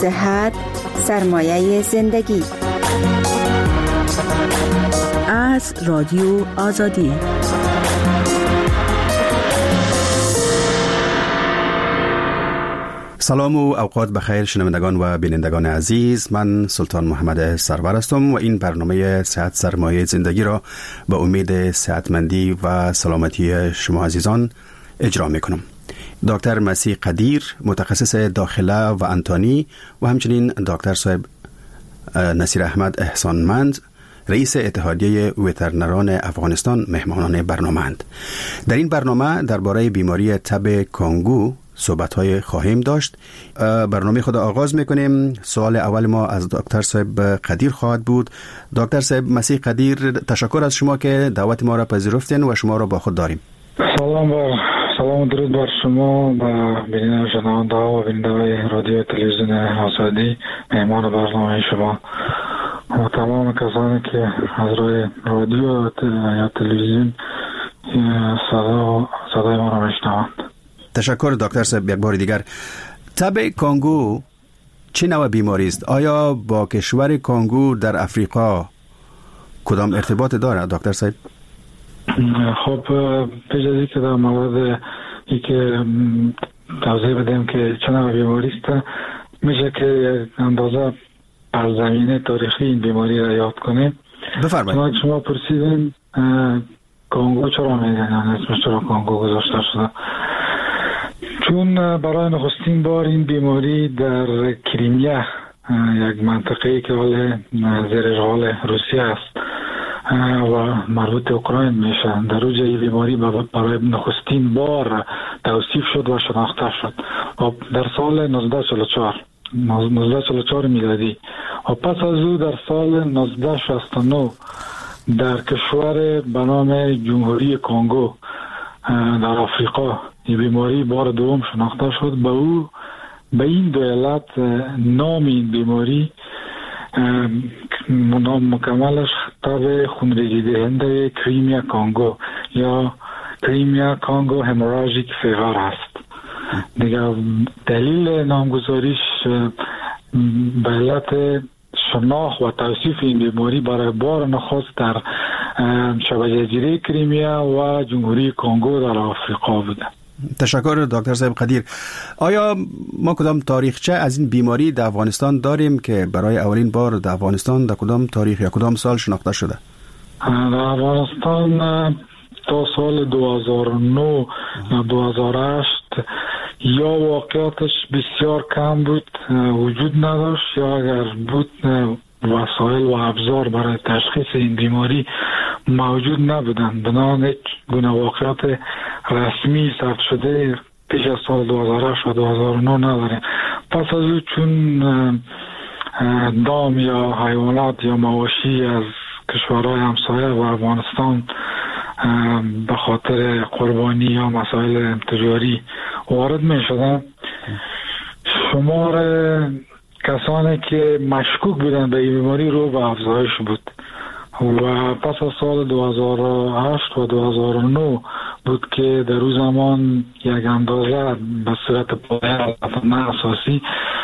صحت سرمایه زندگی. از رادیو آزادی. سلام و اوقات بخیر شنوندگان و بینندگان عزیز، من سلطان محمد سرور هستم و این برنامه صحت سرمایه زندگی را به امید صحتمندی و سلامتی شما عزیزان اجرا میکنم. دکتر مسیح قدیر، متخصص داخله و انتانی، و همچنین دکتر صاحب نصیر احمد احسانمند، رئیس اتحادیه وترنران افغانستان، مهمانان برنامه اند. در این برنامه درباره بیماری تب کانگو صحبت‌های خواهیم داشت. برنامه خود آغاز می‌کنیم. سوال اول ما از دکتر صاحب قدیر خواهد بود. دکتر صاحب مسیح قدیر، تشکر از شما که دعوت ما را پذیرفتین و شما را با خود داریم. سلام و درود بر شما و شنونده و بیننده رادیو تلویزیون آزادی، مهمان برنامه شما و تمام کسانی که از روی رادیو یا تلویزیون صدای ما را میشنوند. تشکر دکتر صاحب. یک بار دیگر، تب کانگو چه نوع بیماری است؟ آیا با کشور کانگو در افریقا کدام ارتباط دارد دکتر صاحب؟ خب پیش از اینکه در مورد اینکه توضیح بدیم که چه نوع بیماری است، میشه که یک اندازه از زمینه تاریخی این بیماری را یاد کنیم. بفرمایید. شما پرسیدین کانگو چرا میگن، اسمش چرا کانگو گذاشته شده؟ چون برای نخستین بار این بیماری در کریمیا، یک منطقه‌ای که حال زیر اشغال روسیه است و مربوط به اوکراین میشه، در اوج این بیماری برای نخستین بار توصیف شد و شناخته شد در سال 1944 میلادی. و پس از او در سال 1969 در کشور به نام جمهوری کانگو در آفریقا این بیماری بار دوم شناخته شد. به این دو علت نام این بیماری، نام مکملش تب خونریزی دهنده کریمیا کانگو یا کریمیا کانگو هموراژیک فیور است. دیگه دلیل نامگذاریش به علت شناخت و توصیف این بیماری برای بار نخست در شبه جزیره کریمیا و جمهوری کانگو در آفریقا بوده. تشکر دکتر صاحب قدیر. آیا ما کدام تاریخچه از این بیماری در افغانستان داریم که برای اولین بار در افغانستان در کدام تاریخ یا کدام سال شناخته شده؟ در افغانستان تا سال 2009 یا 2008 یا واقعاتش بسیار کم بود، وجود نداشت، یا اگر بود وسایل و ابزار برای تشخیص این بیماری موجود نبودند. بنابراین هیچ گونه واقعات رسمی ثبت شده پیش از سال 2008 و 2009 نداریم. پس از او چون دام یا حیوانات یا مواشی از کشورهای همسایه و افغانستان به خاطر قربانی یا مسائل تجاری وارد می شدن، شمار کسانی که مشکوک بودن به این بیماری رو به افزایش بود و پس از سال 2008 و 2009 بود که در اون زمان یک اندازه به صورت پایه اساسی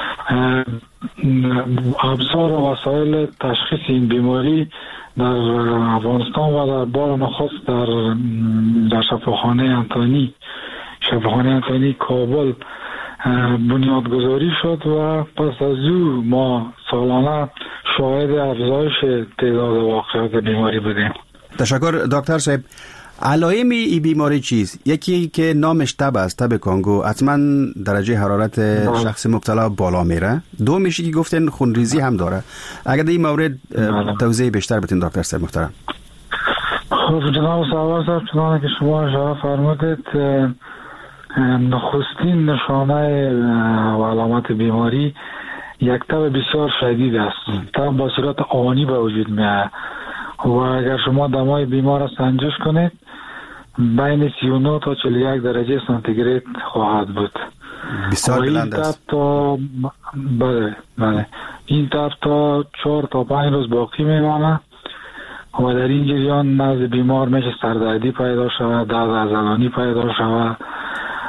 ابزار و وسایل تشخیص این بیماری در افغانستان و در بار نخست در شفاخانه انتانی کابل بنیادگذاری شد و پس از او ما سالانه شاهد افزایش تعداد واقعات بیماری بودیم. تشکر دکتر صاحب. علائم این بیماری چیست؟ یکی که نامش تب است، تب کانگو، حتما درجه حرارت شخص مبتلا بالا میره. دومیشی که گفتن خونریزی هم داره. اگر در این مورد توضیح بیشتر بدین دکتر صاحب محترم. خب جناب سرور صاحب، چنانه که شما اشاره فرمودید، نخستین نشانه و علامت بیماری یک تب بسیار شدید است. تب با صورت آنی به وجود میاد و اگر شما دمای بیمار را سنجش کنید بین 39 تا 41 درجه سانتیگراد خواهد بود. بسیار بلند است. بله. این تب تا 4 تا 5 روز باقی میمانه و در این جریان نزد بیمار میشه سردردی پیدا شود، درد عضلانی پیدا شود،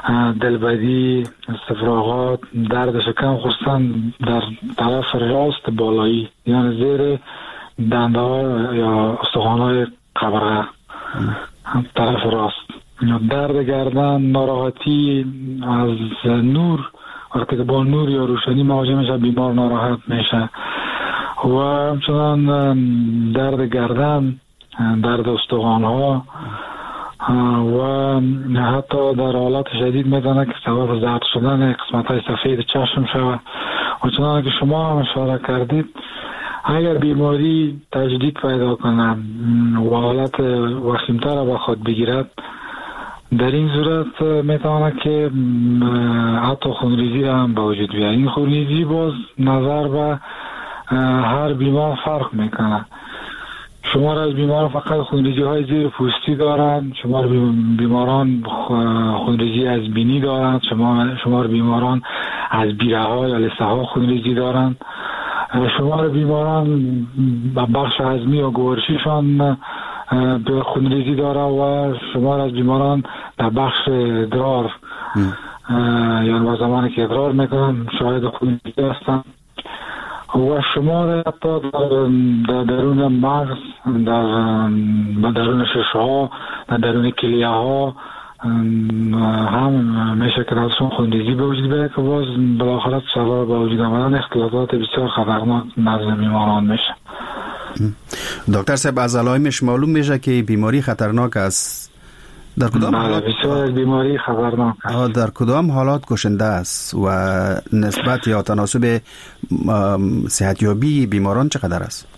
دلبدی، استفراغات، درد شکم خصوصا در طرف راست بالایی، یعنی زیر دنده ها یا استخوان های قبرغه طرف راست. درد گردن، ناراحتی از نور، وقتی که با نور یا روشنی مواجه میشه بیمار ناراحت میشه. و همچنان درد گردن، درد استخوان ها و حتی در حالات شدید میتونه که سبب زرد شدن قسمت های سفید چشم شود. و چنانه که شما هم اشاره کردید، اگر بیماری تجدید پیدا کنه و حالت وخیمتر به خود بگیرد، در این صورت میتونه که حتی خونریزی هم به وجود بیاد. این خونریزی باز نظر به هر بیمار فرق میکنه. شمار از بیماران فقط خونریزی های زیر پوستی دارند، شمار بیماران خونریزی از بینی دارند، شمار بیماران از بیره ها یا لثه ها خونریزی دارند، شمار بیماران بخش هضمی و گوارشیشان به خونریزی داره و شمار از بیماران در بخش ادرار یعنی با زمانی که ادرار میکنن شاهد خونریزی هستند. و شمار حتی در درون مغز، در درون ششه ها، در درون کلیه ها هم میشه که درشون خونریزی به وجود بیاد که باز بالاخره سبب به وجود آمدن اختلالات بسیار خطرناک نزد بیماران میشه. دکتر صاحب، از علائمش معلوم میشه که بیماری خطرناک است. در کدام حالات بسیار بیماری خطرناک است؟ در کدام حالات کشنده است و نسبت یا تناسب صحتیابی بیماران چقدر است؟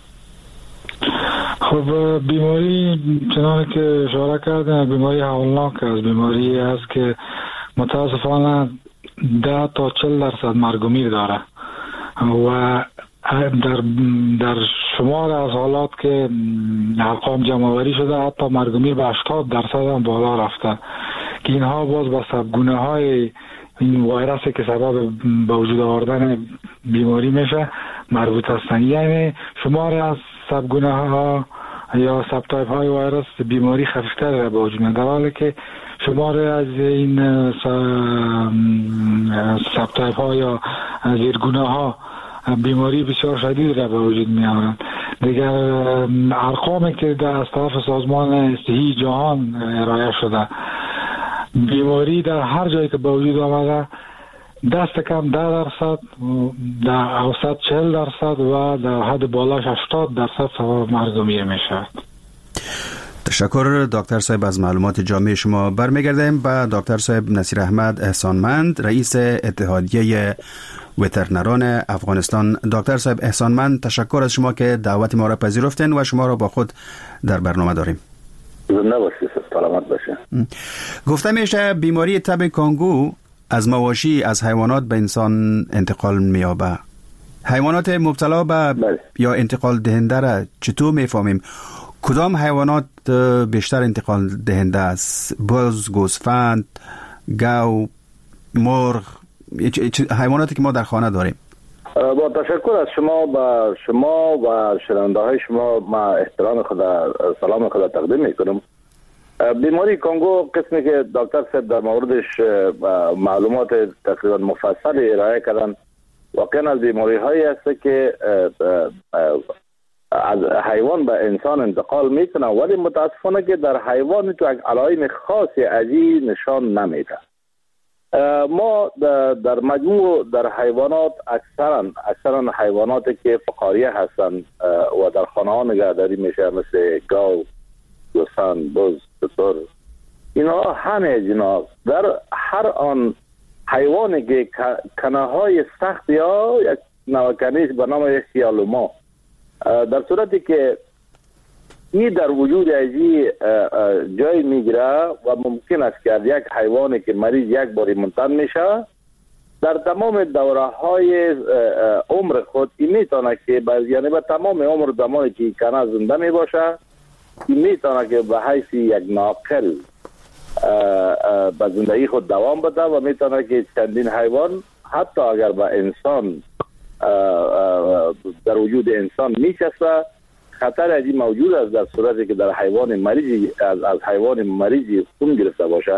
خب بیماری چنانه که اشاره کردن بیماری هولناک است. بیماری است که متاسفانه 10 تا 40% مرگ و میر داره و در شمار از حالات که ارقام جمع‌آوری شده حتی مرگ و میر به 80% هم بالا رفته که اینها باز با سبگونه های این ویروسی که سبب به وجود آوردن بیماری میشه مربوط هستند. یعنی شمار از سبگونه ها یا سب تایپ های ویروس بیماری خفیفتر به وجود میاد، در حالی که شمار از این سب تایپ ها یا زیرگونه ها بیماری بسیار شدید را به وجود می آورند. دیگر ارقامی که از طرف سازمان صحی جهان ارائه شده، بیماری در هر جایی که به وجود آمده دست کم 10%، در اوسط 40% و در حد بالاش 80% سبب مرگ و میر می شود. تشکر دکتر صاحب از معلومات جامع شما. برمیگردیم به دکتر صاحب نصیر احمد احسانمند، رئیس اتحادیه وترنران افغانستان. دکتر صاحب احسانمند، تشکر از شما که دعوت ما را پذیرفتین و شما را با خود در برنامه داریم. زنده باشید، سلامت باشید. گفته میشه بیماری تب کانگو از مواشی از حیوانات به انسان انتقال می‌یابه. حیوانات مبتلا به یا انتقال دهنده را چطور میفهمیم؟ کدام حیوانات بیشتر انتقال دهنده است؟ بز، گوسفند، گاو، مرغ، حیواناتی که ما در خانه داریم. با تشکر از شما و شنونده های شما، ما احترام خود، سلام خود تقدیم میکنم. بیماری کانگو قسمی که دکتر صاحب در موردش معلومات تقریبا مفصل ارائه کردن، واقعا از بیماری هایی است که از حیوان به انسان انتقال میکنه، ولی متاسفانه که در حیوان تو یک علائم خاصی ازی نشان نمیده. ما در مجموع در حیوانات اکثرا حیواناتی که فقاریه هستند و در خانه ها نگهداری میشه، مثل گاو، گوسفند، بز، تتر، اینا همه جناب در هر آن حیوانی که کنه های سخت یا یک نوکنیش به نام سیالوما، در صورتی که این در وجود ازی جای میگیره و ممکن است که یک حیوانی که مریض یک باری منتن میشه در تمام دوره های عمر خود این میتونه که یعنی به تمام عمر زمانی که کنه زنده میباشه این میتونه که به حیث یک ناقل به زندگی خود دوام بده و میتونه که چندین حیوان حتی اگر به انسان در وجود انسان میچسبه خطر ازی موجود است در صورتی که در حیوان مریضی از حیوان مریضی خون گرفته باشه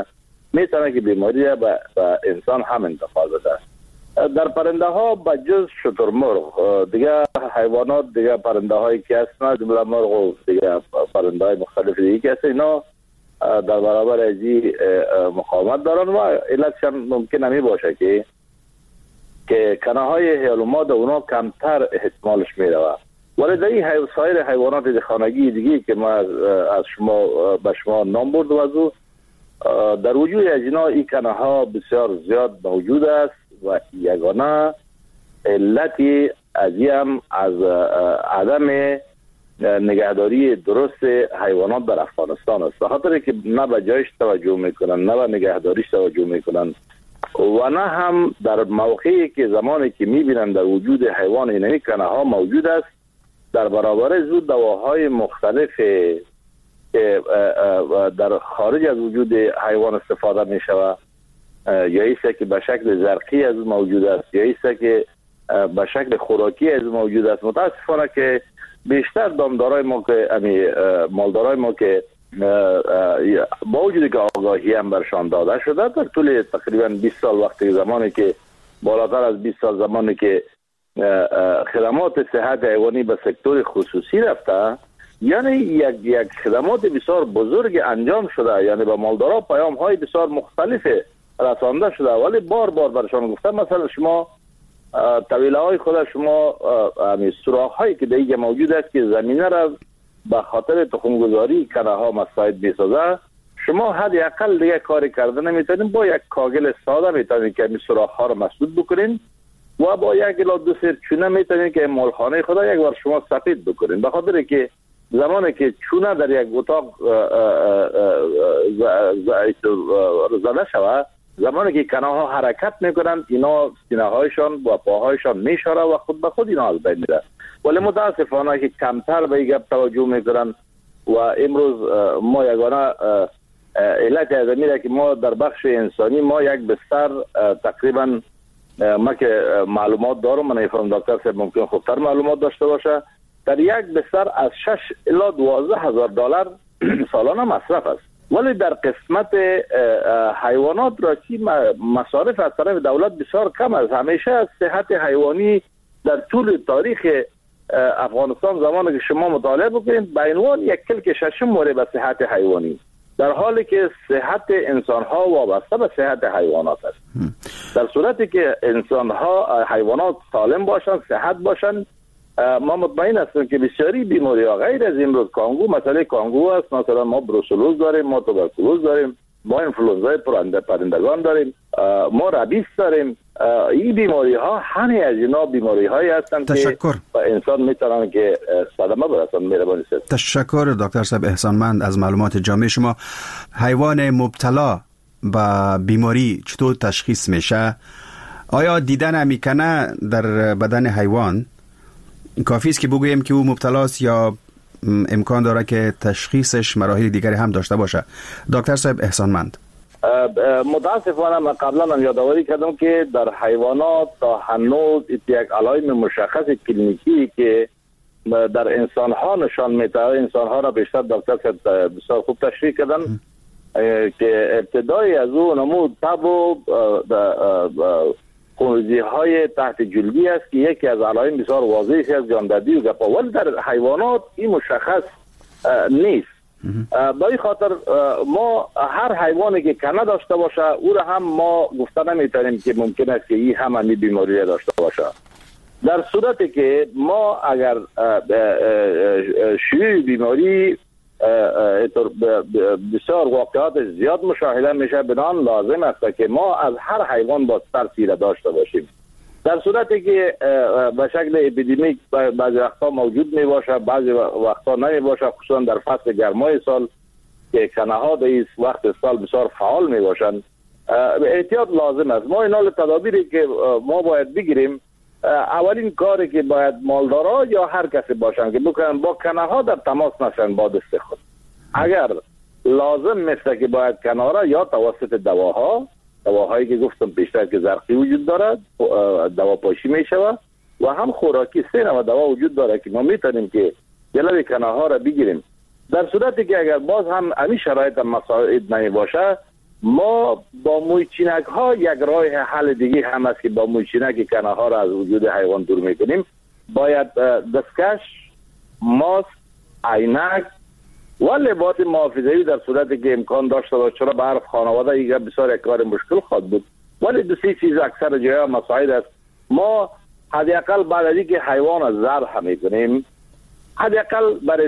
میتونه که بیماری به انسان هم انتقال بده. در پرنده ها بجز شترمرغ دیگه حیوانات دیگه پرنده هایی که هستند جمله مرغ و دیگه پرنده های مختلف دیگه که هست اینا در برابر ازی مقاومت دارن و علتش هم ممکن نمی باشه که کنه های هیالومات اونا کمتر احتمالش میره. ولی در این سایر حیوانات خانگی دیگه که ما از شما به شما نام برد وضو در وجود از اینا این کنه ها بسیار زیاد موجود است و یگانه علتی از هم از عدم نگهداری درست حیوانات در افغانستان است. به خاطر که نه به جایش توجه میکنن نه به نگهداریش توجه میکنن و نه هم در موقعی که زمانی که میبینن در وجود حیوان اینمی کنه ها موجود است در برابر زود دواهای مختلف که در خارج از وجود حیوان استفاده می شود یا ایسته که به شکل زرقی از موجود است یا ایسته که به شکل خوراکی از موجود است. متاسفانه که بیشتر دامدارای ما که مالدارای ما که با وجودی که آگاهی هم برشان داده شده در طول تقریبا 20 سال وقتی زمانی که بالاتر از 20 سال زمانی که خدمات صحت حیوانی به سکتور خصوصی رفته، یعنی یک خدمات بسیار بزرگ انجام شده، یعنی به مالدارا پیام های بسیار مختلف رسانده شده، ولی بار برشان گفتم مثلا شما طویله های خود شما سوراخ هایی که دیگه موجود است که زمینه را به خاطر تخمگذاری کنه ها مساعد میسازه، شما حداقل دیگه کاری کرده نمیتونین، با یک کاغل ساده میتونین که این سوراخ ها را مسدود بکنین و با یک الا دو سر چونه میتونین که مالخانه خدا یک بار شما سفید بکنین. به خاطر که زمانی که چونه در یک اتاق زده شود، زمانی که کنه ها حرکت میکنن اینا سینه هایشان و پاهایشان میشاره و خود به خود اینا از بین میره. ولی متاسفانه که کمتر به این گپ توجه میکنن و امروز ما یگانه علت از میره که ما در بخش انسانی ما یک بستر تقریبا ما که معلومات دارم، من نمیفهم دکتر صاحب ممکن خوبتر معلومات داشته باشه، در یک بستر از 6 الی 12 هزار دلار سالانه مصرف است. ولی در قسمت حیوانات را چی مصارف از طرف دولت بسیار کم است. همیشه از صحت حیوانی در طول تاریخ افغانستان زمانی که شما مطالعه بکنید به عنوان یک کلک ششم موره به صحت حیوانی، در حالی که صحت انسان ها وابسته به صحت حیوانات است. در صورتی که انسان ها حیوانات سالم باشند، صحت باشند، ما مطمئن هستیم که بسیاری بیماری ها غیر از امروز کانگو، مسئله کانگو است، مثلا ما بروسلوز داریم، ما توبرکولوز داریم، ما انفلوئنزای پرندگان داریم، ما ربیس داریم. این بیماری ها همه از اینا بیماری هایی هستند که انسان میتونن که صدمه برسن. مهربانی است. تشکر دکتر صاحب احسانمند از معلومات جامع شما. حیوان مبتلا به بیماری چطور تشخیص میشه؟ آیا دیدن میکنه در بدن حیوان کافی است که بگوییم که او مبتلاست یا امکان داره که تشخیصش مراحل دیگری هم داشته باشه؟ دکتر صاحب احسانمند. متاسفانه من قبلا یادآوری کردم که در حیوانات تا هنوز یک علائم مشخص کلینیکی که در انسان ها نشان میده، انسان ها را بیشتر دکتر صاحب بسیار خوب تشریح کردن که ابتدای از اون نمود تب و خونریزی های تحت جلدی است که یکی از علائم بسیار واضحی از جاندهی و گپا، ولی در حیوانات این مشخص نیست. با این خاطر ما هر حیوانی که کنه داشته باشه او را هم ما گفته نمیتونیم که ممکن است که این هم همین بیماری داشته باشه. در صورتی که ما اگر شیوع بیماری بسیار واقعات زیاد مشاهده میشه، بنان لازم است که ما از هر حیوان با ترسیل داشته باشیم. در صورتی که به شکل اپیدمیک بعضی وقتا موجود می باشه، بعضی وقتا نمی باشه، خصوصا در فصل گرمای سال که کنه ها در این وقت سال بسیار فعال می باشند، احتیاط لازم است. ما این تدابیری که ما باید بگیریم، اولین کاری که باید مالدارا یا هر کسی باشن که بکنن با کنه ها در تماس نشن با دست خود. اگر لازم مثل که باید کنه را یا توسط دواهایی که گفتم پیشتر که زرقی وجود دارد دوا پاشی می شود و هم خوراکی 3 نوع دوا وجود دارد که ما میتونیم که جلوی کنه ها را بگیریم. در صورتی که اگر باز هم امی شرایط مساعد نمی باشه، ما با مویچینک ها یک راه حل دیگه هم است که با مویچینک کنه ها را از وجود حیوان دور میکنیم. باید دستکش، ماسک، عینک و لباس محافظه‌ای در صورتی که امکان داشته باشه، چرا به عرف خانواده ایگه بسیار یک کار مشکل خواهد بود، ولی دو سه چیز اکثر جاها مساعد است. ما حداقل بعد از اینکه حیوان از ذبح میکنیم حداقل برای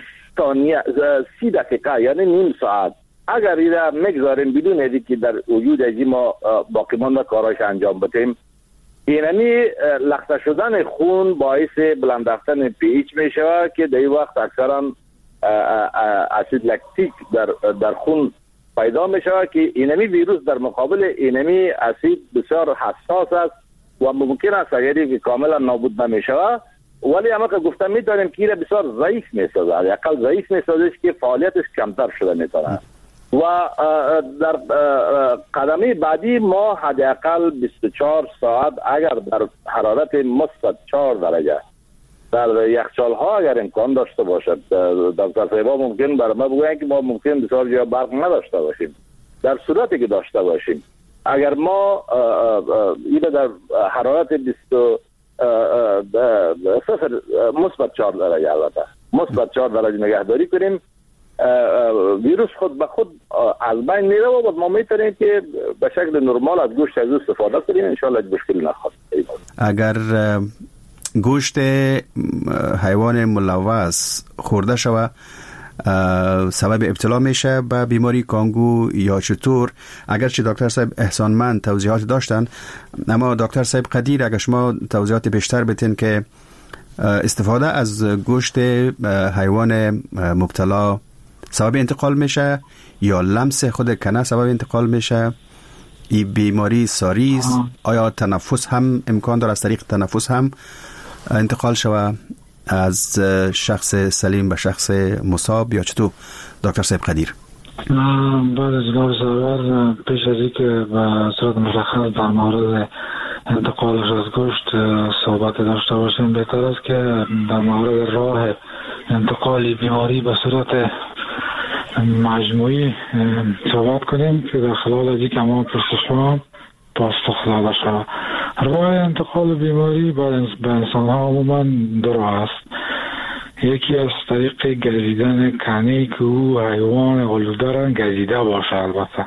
30 دقیقه یعنی نیم ساعت اگر ایره میگذاریم بدون ازی که در وجود ازی ما باقی مانده کاراش انجام بدیم، اینمی لخته شدن خون باعث بلند رفتن پیچ می شود که در این وقت اکثرا اسید لکتیک در خون پیدا می شود که اینمی ویروس در مقابل اینمی اسید بسیار حساس است و ممکن است اگری که کاملا نابود نمی شود، ولی اما که گفتم می داریم که این بسیار ضعیف می سازد، یکل ضعیف می سازد که فعالیتش کمتر شده می تواند. و در قدمی بعدی ما حداقل 24 ساعت اگر در حرارت مثبت 4 درجه در یخچال ها اگر امکان داشته باشد، دکتر صاحبا ممکن بر ما بگوین که ما ممکن بسیار جا برق نداشته باشیم، در صورتی که داشته باشیم اگر ما این در حرارت مثبت 4 درجه البته مثبت 4 درجه نگهداری کنیم، ویروس خود به خود از بین میره و ما میتونیم که به شکل نرمال از گوشت از استفاده کنیم، انشالله مشکلی نخواهد. اگر گوشت حیوان ملوث خورده شود سبب ابتلا میشه به بیماری کانگو یا چطور؟ اگرچه دکتر صاحب احسانمند توضیحات داشتن، اما دکتر صاحب قدیر اگر شما توضیحات بیشتر بتین که استفاده از گوشت حیوان مبتلا سبب انتقال میشه یا لمس خود کنه سبب انتقال میشه؟ این بیماری ساریز آیا تنفس هم امکان داره از طریق تنفس هم انتقال شود از شخص سلیم به شخص مصاب یا چطور دکتر صاحب قدیر؟ بعد از جناب سرور پیش از اینکه به صورت مشخص در مورد انتقالش از گوشت صحبت داشته باشیم، بهتر است که در مورد راه انتقال بیماری به صورت مجموعی صحبت کنیم که در خلال از اینکه ما پرسش شما پاسخ داده شود. راه انتقال بیماری به انسان ها عموما دو راه است. یکی از طریق گزیدن کنی که او حیوان آلوده را گزیده باشه، البته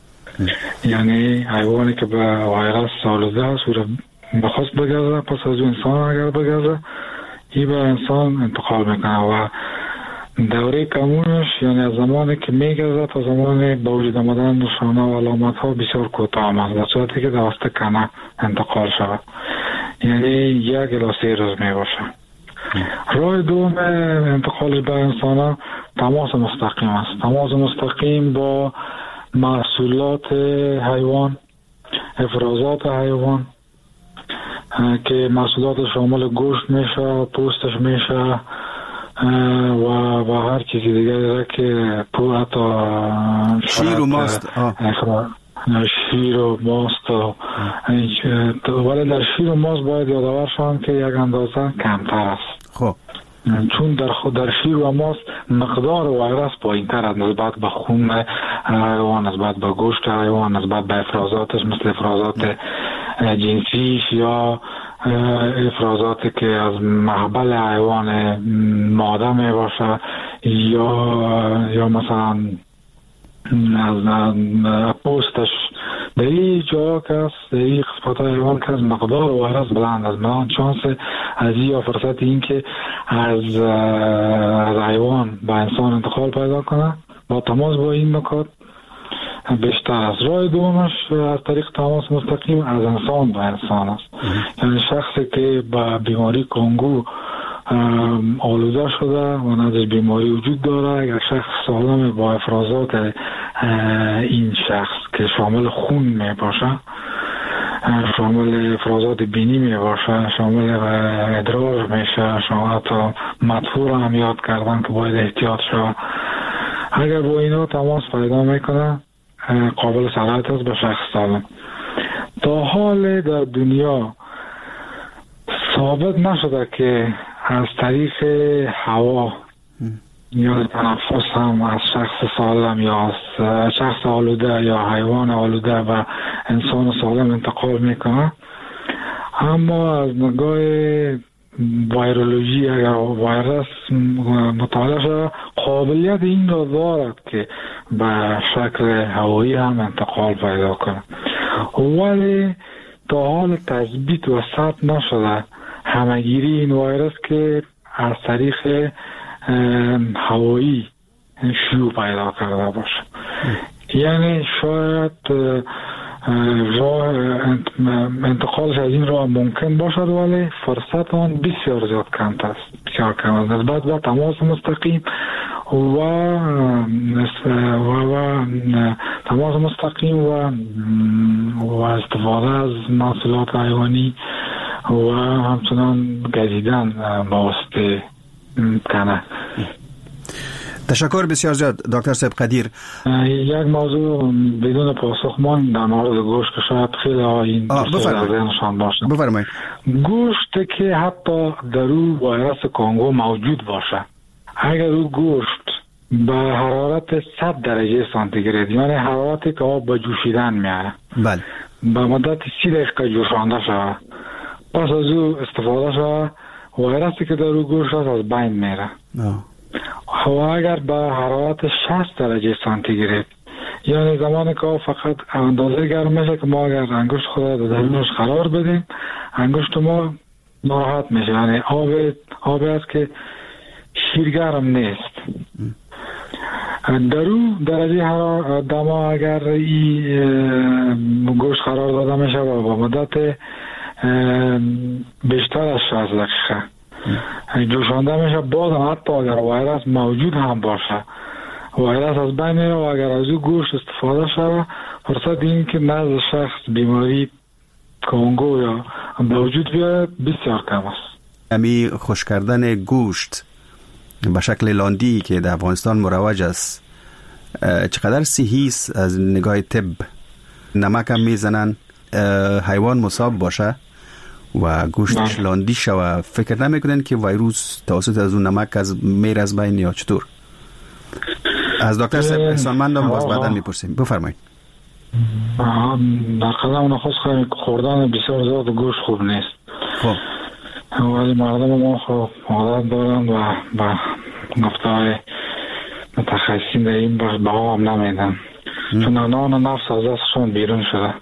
یعنی حیوانی که به ویروس آلوده است او را بخواست بگذره، پس از انسان اگر بگذره این به انسان انتقال میکنه و دوره کمونش یعنی از زمانی که میگذره تا زمانی با وجود آمدن نشانه و علامت ها بسیار کوتاه است، در صورتی که دوسته کنه انتقال شود یعنی 1 الی 3 روز میباشه. راه دوم انتقال به انسان ها تماس مستقیم است. تماس مستقیم با محصولات حیوان، افرازات حیوان که محصولات شامل گوشت میشه، پوستش میشه و هر چیزی دیگه که حتی شیر و ماست شیر و ماست ولی در شیر و ماست باید یادآور شوم که یک اندازه کمتر است. خب چون در شیر و ماست مقدار ویروس پایین‌تر است نسبت به خون حیوان، نسبت به گوشت حیوان، نسبت به افرازاتش مثل افرازات جنسیش یا افرازاتی که از محبل حیوان ماده می باشه یا مثلا از پوستش در این جا که است، در این قسمت حیوان که از مقدار ویروس بلند است، من چانس از این فرصت این که از حیوان به انسان انتقال پیدا کنه با تماس با این نکات بیشتر است. راه دومش از طریق تماس مستقیم از انسان به انسان است. یعنی شخصی که با بیماری کانگو آلوده شده و ندش بیماری وجود داره، اگر شخص سالم با افرازات این شخص که شامل خون می باشه، شامل افرازات بینی می باشه، شامل ادرار میشه، شامل حتی مدفوع هم یاد کردن که باید احتیاط شود، اگر با اینا تماس پیدا میکنه قابل سرایت است به شخص سالم. تا حال در دنیا ثابت نشده که از طریق هوا یا تنفس هم از شخص سالم یا از شخص آلوده یا حیوان آلوده و انسان سالم انتقال میکنه. اما از نگاه ویرولوژی اگر ویروس مطالعه شده قابلیت این را دارد که به شکل هوایی هم انتقال پیدا کنه، ولی تا حال تثبیت و ثبت نشده همگیری این ویروس که از طریق هوایی شیوع پیدا کرده باشه. یعنی شاید راه انتقالش از این راه ممکن باشد ولی فرصت آن بسیار زیاد کم است، بسیار کم است نسبت به تماس مستقیم و تماس مستقیم و استفاده از محصولات حیوانی و همچنان گزیدن با واسطه تنه. تشکر بسیار زیاد دکتر صاحب قدیر. یک موضوع بدون پاسخ ما در مورد گوشت که شاید خیلی این نشان باشه. بفرمایید. گوشت که حتی در او ویروس کانگو موجود باشه، اگر او گوشت به حرارت 100 درجه سانتیگراد، یعنی حرارتی که آب به جوشیدن میاره، بله، به مدت 30 دقیقه جوشانده شود، پس از او استفاده شود، ویروسی که در او گوشت است از بین میره. و اگر به حرارت 60 درجه سانتیگراد، یعنی زمانی که فقط اندازه گرم میشه که ما اگر انگشت خود را در درونش قرار بدیم، انگشت ما ناراحت میشه، یعنی آبی است که شیرگرم نیست. در او درجه حرارت دما اگر این گوشت قرار داده میشه و با مدت بیشتر از 60 دقیقه جوشانده میشه، باز هم حتی اگر ویروس موجود هم باشه، ویروس از بین میره و اگر از او گوشت استفاده شده، فرصت این که نزد شخص بیماری کانگو یا به وجود بیاید بسیار کم است. امی خوش کردن گوشت به شکل لاندی که در افغانستان مروج است چقدر صحیح است از نگاه طب؟ نمک هم میزنن حیوان مصاب باشه و گوشتش لاندی شوه، فکر نمیکنن که ویروس توسط از اون نمک میره از بین یا چطور؟ از دکتر صاحب احسانمندم باز بعدا میپرسیم. بفرمایید. در قدم نخست خوردن بسیار زیاد گوشت خوب نیست. خب ولی مردم ما خب عادت دارن و با گفته‌های متخصصین در این باش بها هم نمیدن، چون نان نفس از دستشون بیرون شده.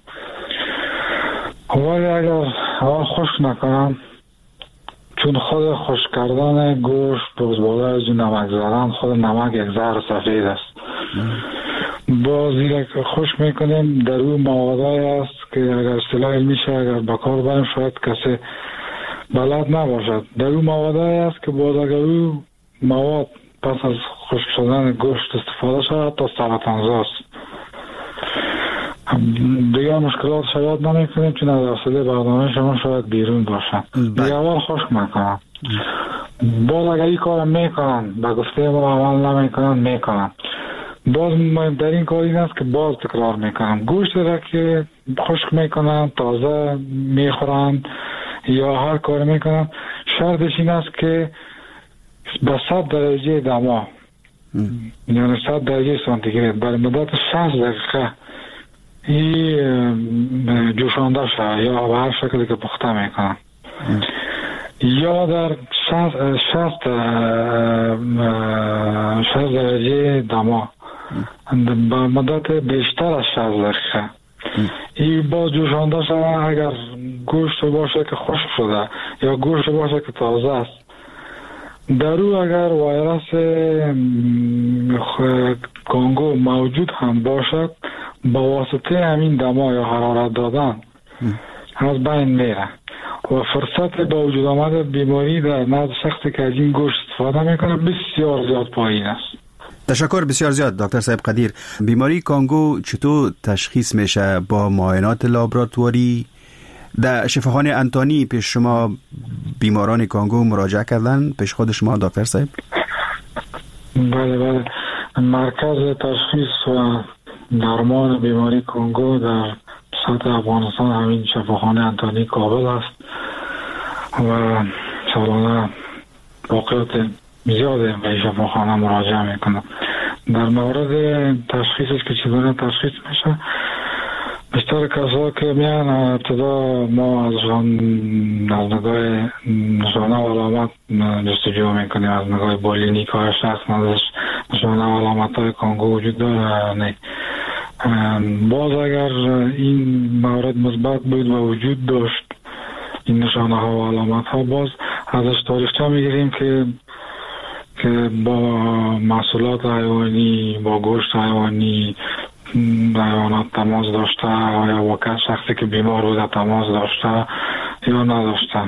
ولی اگر هوا خشک نکنم، چون خود خشک کردن گوشت بالا از نمک زدن، خود نمک یک زهر سفید است. با زیرا که خشک میکنیم در اون موادی است که اگر اصطلاح میشه اگر بکار بریم شاید کسی بلد نباشد، در اون موادی است که باز اگر اون مواد پس از خشک شدن گوشت استفاده شد تا سرطانزاست. دیگه مشکلات شاید نمی کنیم چون از اصلی برنامه شما شاید بیرون باشن. دیگه اول خشک میکنن، باز اگر این کار میکنن به گفته ما عمل نمی کنن میکنن، باز در این کار این است که باز تکرار میکنن. گوشت را که خشک میکنن تازه میخورن یا هر کار میکنن، شرطش این است که به 100 درجه دما، یعنی 100 درجه سانتیگراد برای مدت 60 دقیقه این جوشانده شد یا به هر شکلی که پخته میکنن، یا در 60 درجه دما به مدت بیشتر از 60 دقیقه این باز جوشانده شد. اگر گوشت باشه که خشک شده یا گوشت باشه که تازه است، در او اگر ویروس کانگو موجود هم باشد، با واسطه همین دما یا حرارت دادن از بین میره و فرصت با وجود آمد بیماری در نزد شخصی که از این گوشت استفاده میکنه بسیار زیاد پایین است. تشکر بسیار زیاد دکتر صاحب قدیر. بیماری کانگو چطور تشخیص میشه؟ با معاینات لابراتواری؟ در شفاخانه انتانی پیش شما بیماران کانگو مراجعه کردن پیش خود شما دکتر صاحب؟ بله مرکز تشخیص و درمان بیماری کانگو در سطح افغانستان همین شفاخانه انتانی کابل است و سالانه واقعات زیاد به شفاخانه مراجعه میکنند. در مورد تشخیصش که چگونه تشخیص میشه، بیشتر کسا که میان ابتدا ما ازشان از نگاه نشانه و علامت جستجو میکنیم، از نگاه بالینی که شخص ازش نشانه و علامت های کانگو وجود داره نه. باز اگر این مورد مثبت بود و وجود داشت این نشانه ها و علامت ها، باز ازش تاریخچه میگیریم که با محصولات حیوانی، با گوشت حیوانی حیوانات تماس داشته یا واقعا شخصی که بیمار بوده تماس داشته یا نداشته.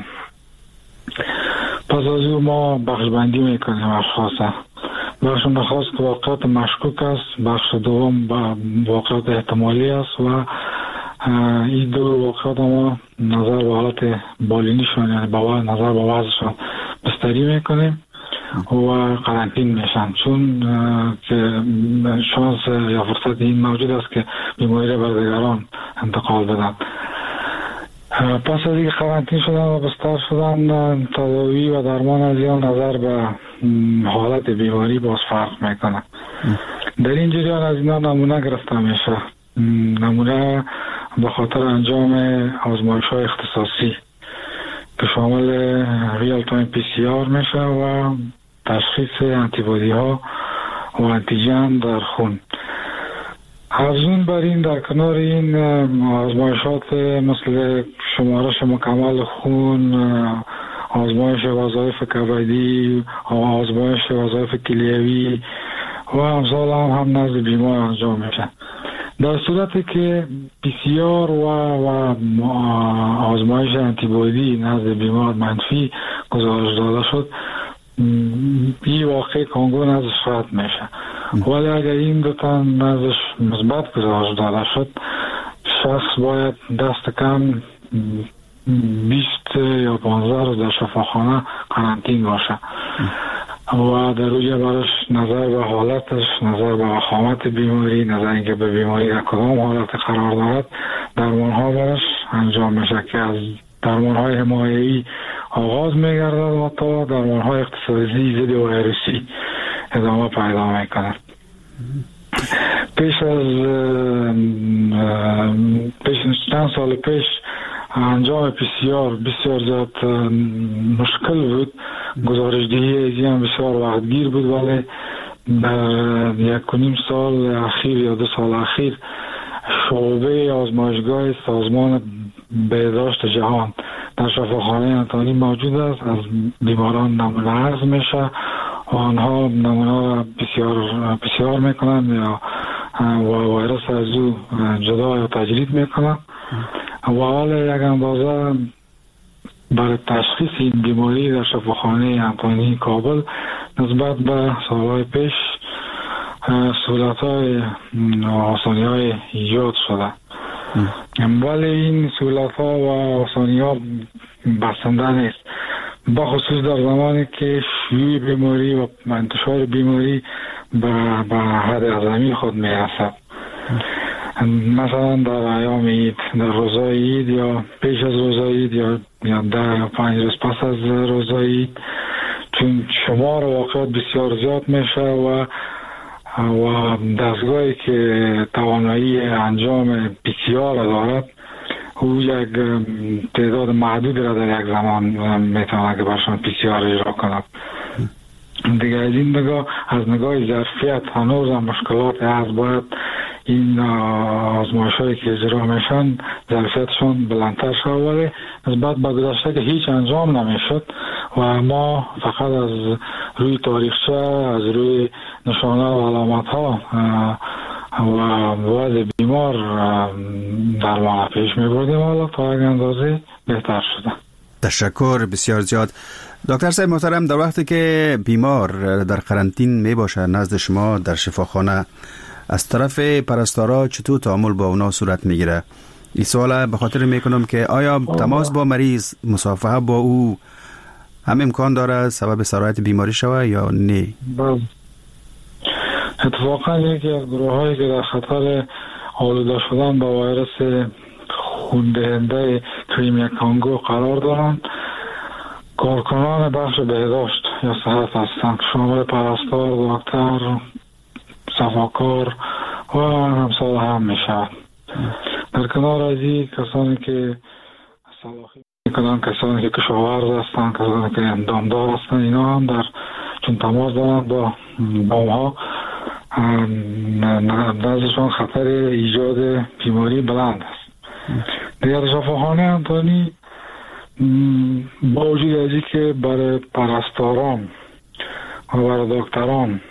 پس از او ما بخش بندی میکنیم اشخاص. بخش نخست واقعات مشکوک است، بخش دوم واقعات احتمالی است و این دو واقعات ما نظر به حالت بالینیشون یعنی نظر به وضعشون بستری میکنیم و قرنطین میشن، چون که شانس یا فرصت این موجود است که بیماری را بر دیگران انتقال بدن. پس از اینکه قرنطین شدن و بستر شدن، تداوی و درمان از این نظر به حالت بیماری باز فرق میکنه. در این جریان از اینا نمونه گرفته میشه. نمونه به خاطر انجام آزمایش های اختصاصی که شامل ریال تایم پی سی آر میشه و تشخیص انتیبادی ها و انتیجن در خون. افزون بر این، در کنار این آزمایشات مثل شمارش مکمل خون، آزمایش وظایف کبدی، آزمایش وظایف کلیوی و امثال هم نزد بیمار انجام میشه. در صورتی که پی سی آر و آزمایش انتیبادی نزد بیمار منفی گزارش داده شد، این واقع کانگو نزدش رد میشه. ولی اگر این دوتا نزدش مثبت گزارش داده شد، شخص باید دست کم 20 یا 15 روز در شفاخانه قرنطین باشه و در روی براش نظر به حالتش، نظر به وخامت بیماری، نظر اینکه به بیماری در کدام حالت قرار دارد، درمان ها براش انجام میشه که از درمان های حمایه‌ای آغاز میگردد و تا درمان های اقتصادی ضد ویروسی ادامه پیدا میکنه. پیش چند سال پیش انجام پی سی آر بسیار زیاد مشکل بود، گزارش دهی از این بسیار وقتگیر بود، ولی در 1.5 سال اخیر یا 2 سال اخیر شعبه آزمایشگاه سازمان بهداشت جهان در شفاخانه انتانی موجود است. از بیماران نمونه عرض میشه و آنها نمونه بسیار میکنن یا ویروس از او جدا یا تجرید میکنن و حال یک اندازه برای تشخیص این بیماری در شفاخانه انتانی کابل نسبت به سالهای پیش سهولت‌های آسانی‌های ایجاد شده، ولی این سهولت‌ها و آسانی‌ها بسنده نیست، بخصوص در زمانی که شیوع بیماری و انتشار بیماری به حد اعظمی خود میرسد. مثلا در ایام عید، در روزای عید یا پیش از روزای عید یا 10 یا 5 روز پس از روزای عید، چون شمار واقعات بسیار زیاد میشه و دستگاهی که توانایی انجام پی سی آر دارد او یک تعداد محدود را در یک زمان میتونه که برشان پی سی آر اجرا کند. دیگه از این نگاه، از نگاه ظرفیت هنوز هم مشکلات هست. باید این آزمایش هایی که اجرا میشن ظرفیتشون بلندتر شد، ولی نسبت به گذشته که هیچ انجام نمیشد و ما فقط از روی تاریخچه، از روی نشانه و علامت ها و وضع بیمار درمان پیش میبردیم، حالا تا یک اندازه بهتر شده. تشکر بسیار زیاد. دکتر صاحب محترم، در وقتی که بیمار در قرنطین می باشه نزد شما در شفاخانه، از طرف پرستارا چطور تعامل با اونا صورت میگیره؟ این سوال به خاطر میکنم که آیا تماس با مریض، مصافحه با او هم امکان داره سبب سرایت بیماری شوه یا نه؟ اتفاقا یکی از گروه هایی که در خطر آلوده شدن با ویروس خوندهنده کریمیا کانگو قرار دارند کارکنان بخش بهداشت یا صحت هستند که شامل پرستار، دکتر، صفاکار و همسال هم می شود. در کنار از این کسانی که صلاحی میکنن، کسانی که کشاورز هستند، کسانی که دامدار هستند، اینا هم در چون تماس دارند با ما نزدشان خطر ایجاد بیماری بلند است. دیگر شفاخانه انتانی با وجود از این که برای پرستاران و برای دکتران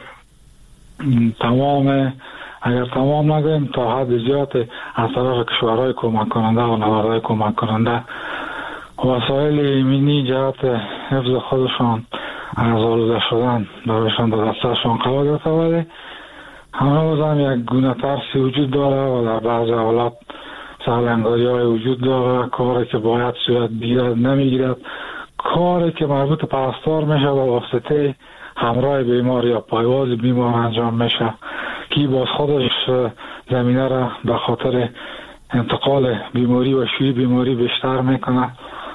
اگر تمام نگویم تا حد زیاد از طرف کشورهای کمک کننده و نهادهای کمک کننده وسایل ایمنی جهت حفظ خودشان از آلوده شدن برایشان در دستشان قرار گرفته، ولی هنوز هم یک گونه ترسی وجود داره و در بعض حالات سهلنگاری های وجود داره. کاری که باید صورت بگیرد نمیگیرد، کاری که مربوط پرستار میشه با واسطه همراه بیمار یا پایواز بیمار انجام میشه که باز خودش زمینه را به خاطر انتقال بیماری و شیوع بیماری بیشتر میکنه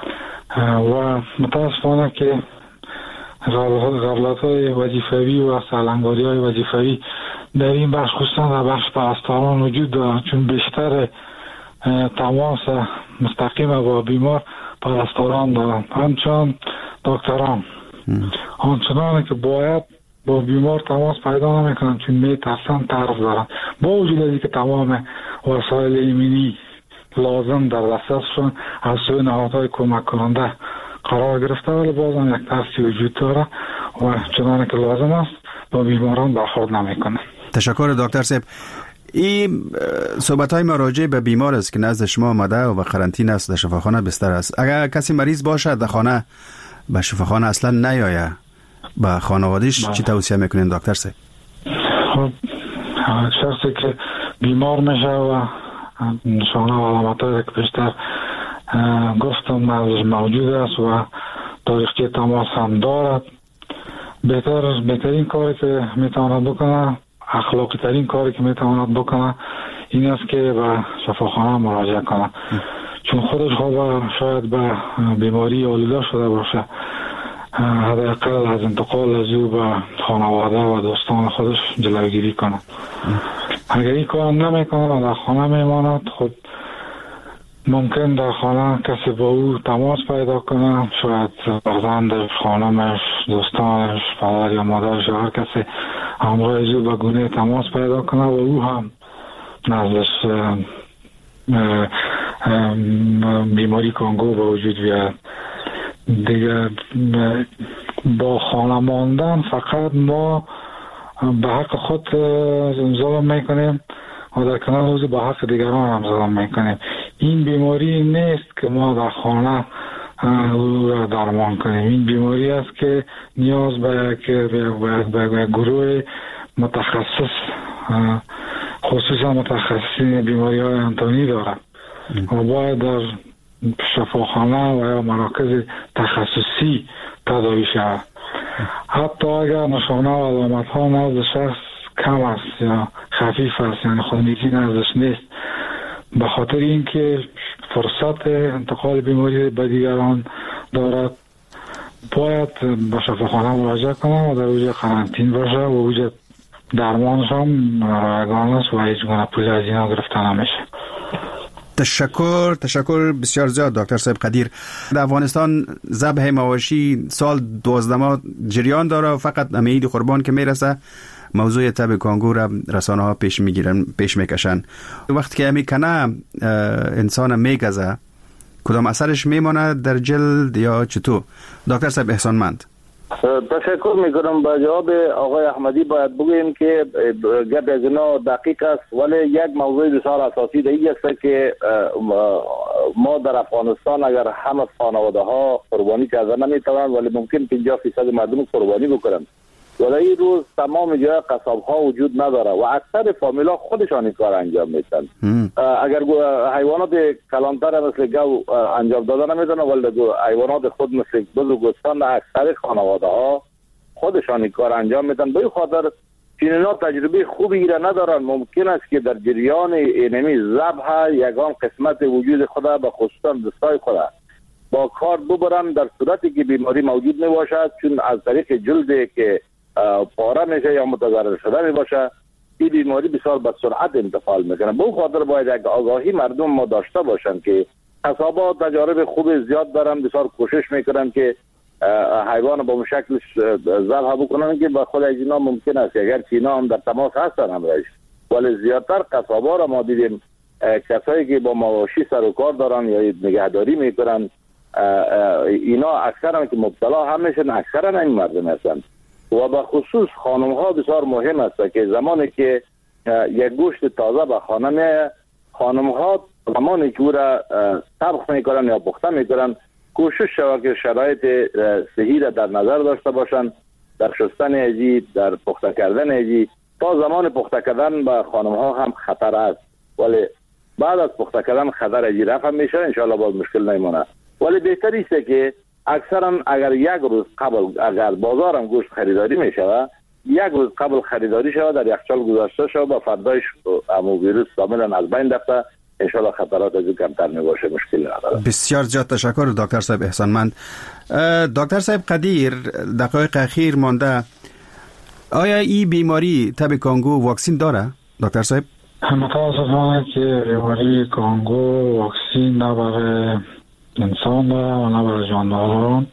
و متاسفانه که غفلت های وظیفوی و سهلنگاری های وظیفوی در این بخش خصوصا در بخش پرستاران وجود دارد، چون بیشتر تماس مستقیم با بیمار پرستاران دارند، همچنان دکتران آنچنانی که باید با بیمار تماس پیدا نمیکنند چون میترسند طرف دارند. با وجود از اینکه تمام وسایل ایمنی لازم در دسترسشون از سوی نهادهای کمک کننده قرار گرفته، ولی بازم یک ترسی وجود داره و چنانه که لازم است با بیماران برخورد نمیکنه. تشکر دکتر صاحب. این صحبت‌های ما راجع به بیمار است که نزد شما آمده و قرنطینه است، در شفاخانه بستر است. اگر کسی مریض باشد در خانه به شفاخانه اصلا نیایه، به خانواده‌اش چی توصیه میکنین دکتر صاحب؟ خب شخصی که بیمار میشه و نشانه و علامت‌هایی که بیشتر گفتم موجود است و تاریخچه تماس هم دارد، بهترین کاری که میتواند بکنه، اخلاقی ترین کاری که میتواند بکنه این است که به شفاخانه مراجعه کنه، چون خودش شاید به بیماری آلوده شده باشه، حداقل از انتقال از او به خانواده و دوستان خودش جلوگیری کنه. اگر این کار نمیکنه و در خانه میماند، خود ممکن در خانه کسی با او تماس پیدا کنه، شاید فرزندش، خانمش، دوستانش، پدر یا مادرش، هر کسی همراه از او به گونه تماس پیدا کنه و او هم نزدش بیماری کانگو به وجود بیاد. دیگه با خانه ماندن فقط ما به حق خود ظلم میکنیم و در کنار روز به حق دیگران هم ظلم میکنیم. این بیماری نیست که ما در خانه او را درمان کنیم. این بیماری است که نیاز به گروه متخصص، خصوصا متخصصین بیماری های انتانی دارد و باید در شفاخانه و یا مراکز تخصصی تداوی شود. حتی اگر نشانه و علامت ها نزد شخص کم است یا خفیف است، یعنی خونریزی نزدش نیست، به خاطر اینکه فرصت انتقال بیماری به دیگران دارد، باید به شفاخانه مراجعه کنه و در اوج قرنطین باشه و اوج درمانش هم رایگان است و هیچ گونه پول از اینا گرفته نمیشه. تشکر بسیار زیاد دکتر صاحب قدیر. در افغانستان ذبح مواشی سال 12 ماه جریان داره و فقط عید قربان که میرسه موضوع تب کانگو را رسانه ها پیش میکشن. وقتی که میکنه انسان میگزه، کدام اثرش میمانه در جلد یا چطور؟ دکتر صاحب احسانمند. تشکر میکنم. با جواب آقای احمدی باید بگویم که گپ از اینا دقیق است، ولی یک موضوع بسیار اساسی دیگه است که ما در افغانستان اگر همه خانواده ها قربانی کرده نمیتوان، ولی ممکن 50% مردم قربانی بکنن. ولی این روز تمام جای قصاب ها وجود نداره و اکثر فامیلا خودشان این کار انجام میدن. اگر حیوانات کلانتر مثل گو انجام داده نمیدن، ولی حیوانات خود مثل بز و گوسفند اکثر خانواده ها خودشان این کار انجام میدن. به خاطر چینی‌ها تجربه خوبی را ندارن، ممکن است که در جریان اینمی ذبح یگان قسمت وجود خود به خصوصا دستای خود با کار ببرن در صورتی که بیماری موجود می باشد، چون از طریق جلدی که پاره میشه یا متضرر شده می باشه این بیماری بسیار به سرعت انتقال میکنه. به خاطر باید یک آگاهی مردم ما داشته باشند که قصابات تجارب خوب زیاد دارن، بسیار کوشش میکنن که حیوان با شکل ذبح بکنن که با خود از اینا ممکن است اگر اینا هم در تماس هستن همراهش، ولی زیادتر قصابا را ما دیدیم کسایی که با مواشی سر و کار دارن یا نگهداری میکنن اینا اکثرا که مبتلا هم میشن اکثرا این مردم هستند. و به خصوص خانم ها بسیار مهم است که زمانی که یک گوشت تازه به خانه میاد، خانم ها زمانی که او را طبخ میکنن یا پخته میکنن کوشش شود که شرایط صحی را در نظر داشته باشند در شستن ازی، در پخته کردن ازی. تا زمان پخته کردن به خانم ها هم خطر است، ولی بعد از پخته کردن خطر ازی رفع میشه، انشاءالله باز مشکل نمیمونه. ولی بهتر است که اکثرا اگر یک روز قبل اگر بازارم گوشت خریداری میشه، یک روز قبل خریداری شود، در یخچال گذاشته شود و فردایش امو ویروس کاملا از بین رفته، انشالله خطرات از کمتر میباشه، مشکل نداره. بسیار زیاد تشکر دکتر صاحب احسانمند. دکتر صاحب قدیر، دقایق اخیر مانده، آیا این بیماری تب کانگو واکسین داره دکتر صاحب؟ متاسفانه که بیماری کانگو واکسین نه برای انسان داره و نه برای جانداران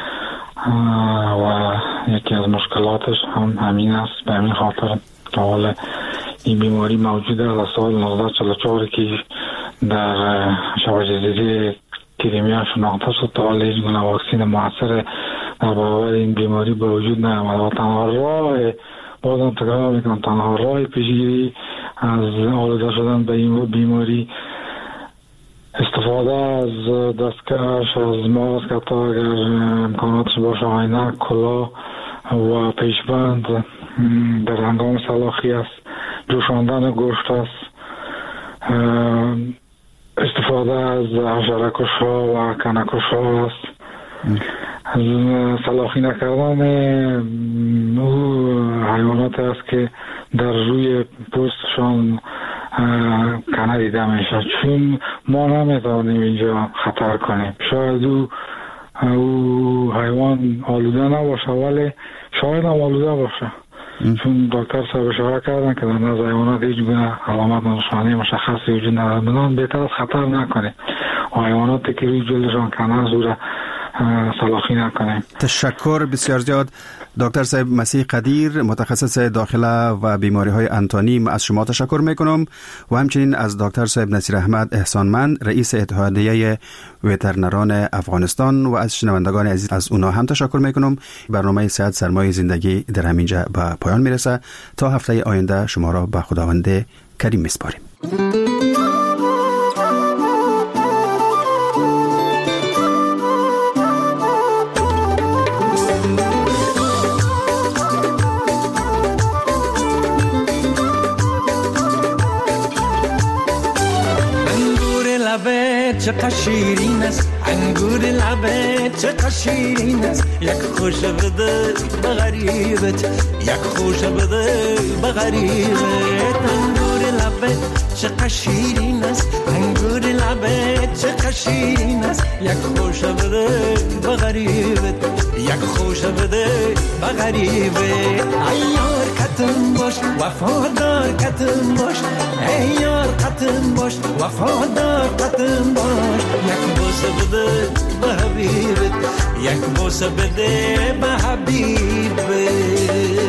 و یکی از مشکلاتش هم همین است. به همین خاطر که حال این بیماری موجوده از سال 1944 که در شبه جزیره کریمیا شناخته شد، تا حال هیچ گونه واکسین موثر در برابر این بیماری به وجود نیامد و تنها راه، بازم تکرار میکنم، تنها راه پیشگیری از آلوده شدن به این بیماری استفاده از دستکش، از ماسک، حتی اگر امکاناتش باشه عینک، کلاه و پیشبند در هنگام سلاخی است، جوشاندن گوشت است، استفاده از حشره‌کش ها و کنکش ها است، سلاخی نکردن حیوانات است که در روی پوستشان کنه دیده میشه، چون ما نمیتونیم اینجا خطر کنیم. شاید او حیوان آلوده نباشه ولی شاید هم آلوده باشه، چون دکتر صاحب اشاره کردن که در نزد حیوانات هیچ گونه علامت نشانه مشخصی وجود نداره، بنابراین بهتر از خطر نکنیم و حیواناتی که روی جلدشان کنه زوره سلاخی نکنیم. تشکر بسیار زیاد دکتر صاحب مسیح قدیر، متخصص داخله و بیماری های انتانی، از شما تشکر میکنم و همچنین از دکتر صاحب نصیر احمد احسانمند، رئیس اتحادیه وترنران افغانستان و از شنوندگان عزیز از اونا هم تشکر میکنم. برنامه صحت سرمایه زندگی در همینجا به پایان میرسه. تا هفته آینده شما را به خداوند کریم میسپاریم. چقدر شیرین است انگور لبت، چقدر شیرین است یک خوش بده به غریبت، یک خوش بده به غریبت. انگور لبت چقدر شیرین است انگور لبت، چقدر شیرین است یک خوش بده به غریبت، یک خوش بده به غریبت. ایار کتن باش وفادار کتن باش، ایار کتن باش وفادار کتن باش. یک بوسه بده به حبیبت، یک بوسه بده به حبیبت.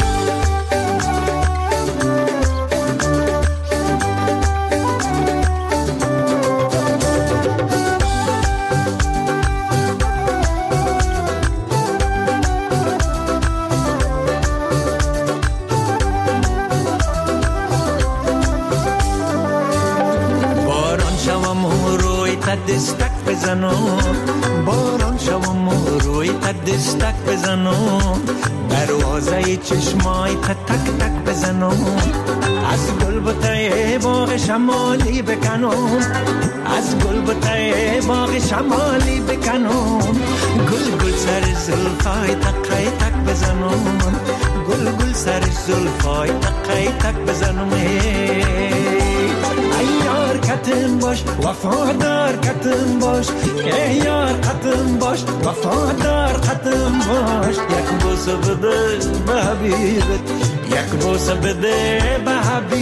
دستک بزنم باران شوم روی دستک بزنم، دروازه چشمای تک تک بزنم، از گل بوته باغ شمالی بکنم، از گل بوته باغ شمالی بکنم، گل گل سر زلفای تک تک بزنم، گل گل سر زلفای تک تک بزنم. ایار قطن باش وفادار قطن باش ای یار قطن باش وفادار قطن باش یک بوسه بده به حبیبت یک بوسه بده به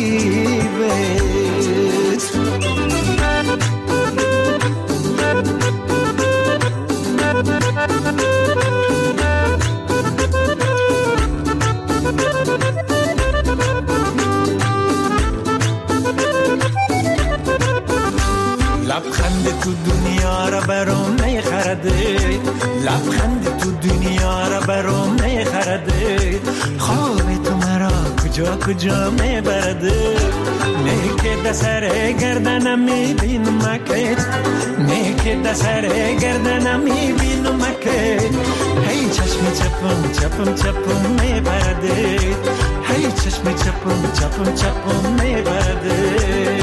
حبیبت لبخند تو دنیا را برام نخرده لبخند تو دنیا را برام نخرده خواب تو مرا کجا کجا میبرده نه که دسر گردنم میبینم مکت نه که دسر گردنم میبینم مکت هی چشم چپم چپم چپم میبرده هی چشم چپم چپم چپم میبرده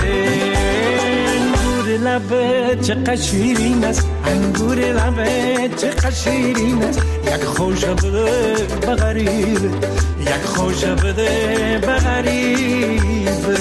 لبه چقدر شیرین است انگور لبه چقدر شیرین است یک خوش بده به غریب یک خوش بده به غریب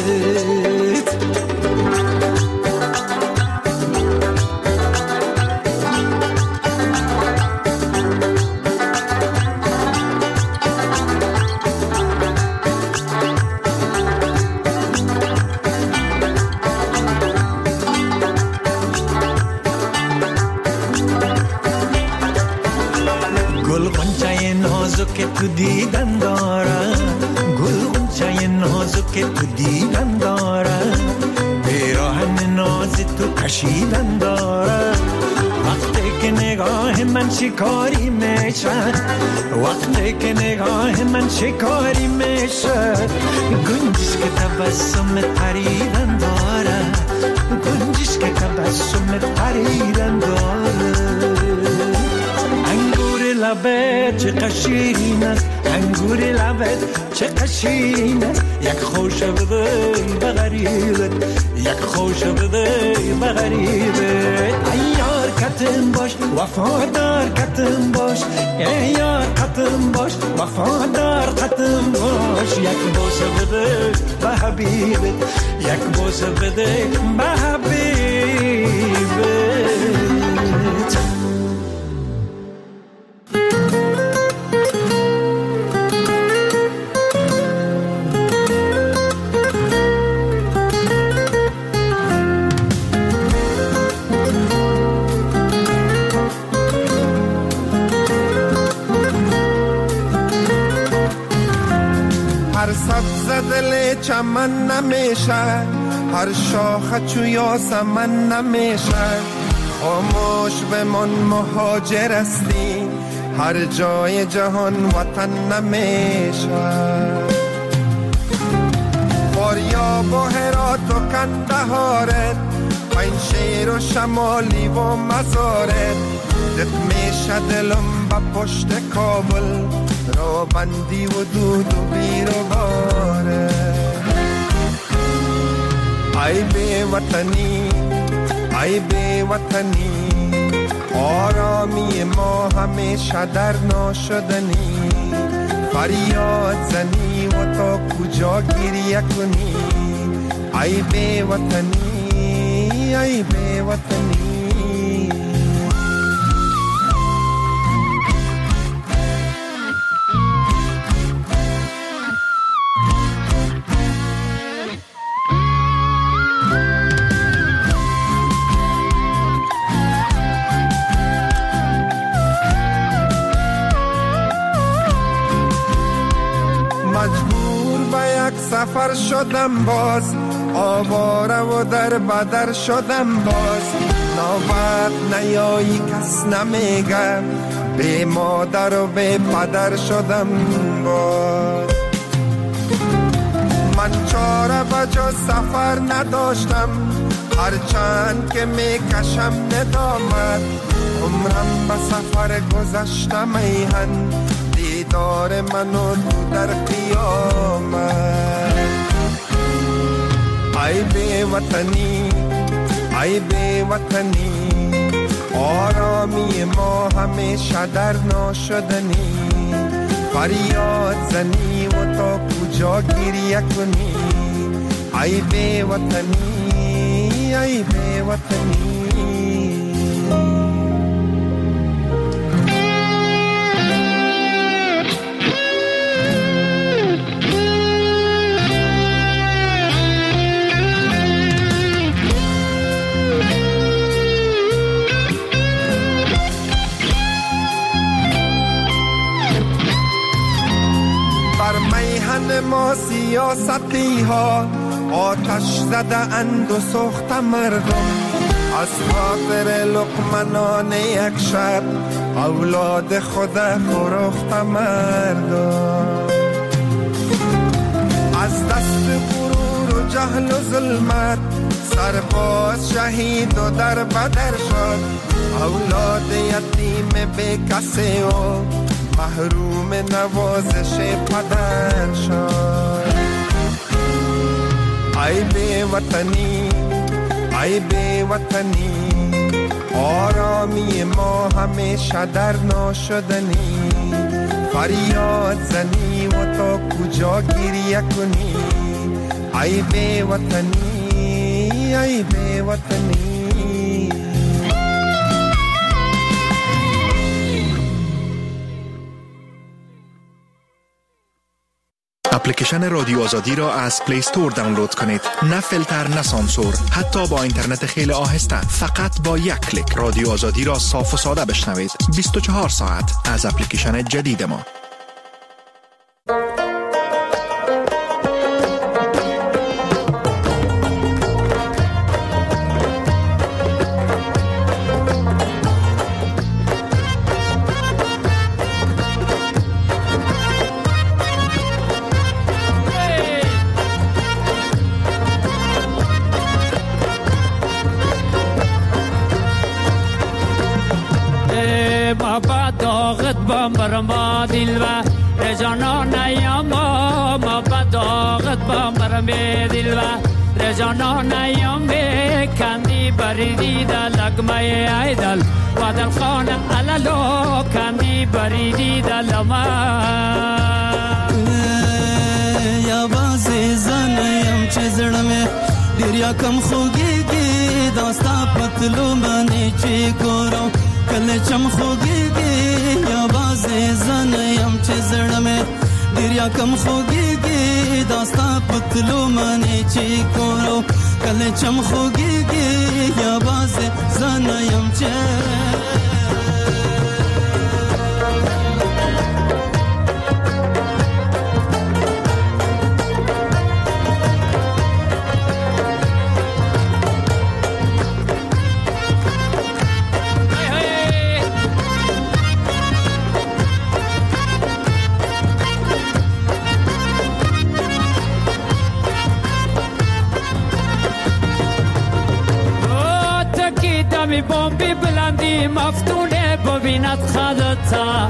که تو دیدن دارم گل غنچه نازو که تو دیدن دارم پیراهن ناز تو کشیدن دارم وقتی که نگاه من شکاری میشد وقتی که نگاه من شکاری میشد گنجش که تبسم پریدن دارم گنجش که تبسم پریدن دارم لبت چقدر شیرین است انگور لبت چقدر شیرین است یک خوش بده به غریبت یک خوش بده به غریبت ای یار قطن باش وفادار قطن باش ای یار قطن باش وفادار قطن باش یک بوسه بده به حبیبت یک بوسه بده به حبیبت دل چمن نمیشه هر شاخه چو یاسمن نمیشه خاموش بمان مهاجر هستی هر جای جهان وطن نمیشه فاریاب و هرات و کندهارت پنشیر و شمالی و مزارت دت میشه دلم با پشت کابل رو بندی و دود و بیر و باره ای بی وطنی ای بی وطنی آرامی ما همیشه در ناشدنی فریاد زنی و تا کجا گریه کنی ای بی وطنی ای بی وطنی سفر شدم باز آواره و در بدر شدم باز نوبت نیایی کس نمیگه بی مادر و بی پدر شدم باز من چاره بجا سفر نداشتم هرچند که میکشم ندامت عمرم به سفر گذشتم ایهن دیدار منو تو در قیامت ای بی وطنی ای بی وطنی آرامی ما همیشه در ناشدنی فریاد زنی و تا کجا گریه کنی ای بی وطنی ای بی وطنی. ما سیاستی ها آتش زده اند و سوخت مردم، از خاطر لقمنان یک شب اولاد خود فروخت مردم. از دست غرور و جهل و ظلمت سرباز شهید و در بدر شد، اولاد یتیم بی کسی و محروم نوازش پدر شد. ای بی وطنی، ای بی وطنی، آرامی ما همیشه در ناشدنی. فریاد زنی و تا کجا گریه کنی، ای بی وطنی، ای بی وطنی. اپلیکیشن رادیو آزادی را از پلی استور دانلود کنید. نه فیلتر نه سانسور، حتی با اینترنت خیلی آهسته. فقط با یک کلیک رادیو آزادی را صاف و ساده بشنوید. 24 ساعت از اپلیکیشن جدید ما. برما دل و رجانان یاما ما بداغت با مرمی دل و رجانان یام کندی بریدی دلگمه ایدل و دل خان علالو کندی بریدی دلما یا بازی زنیم چه زرمه دیر یکم خوگیگی داستا پتلو منی چی گورم کل چم خوگیگی یا بازی زنیم چه زرمه دیر یکم خوگیگی داستا پتلو منی چی گورم کل چم خوگیگی یا بازی زنیم چه می بومبی بلندی مفتونه ببیند خدتا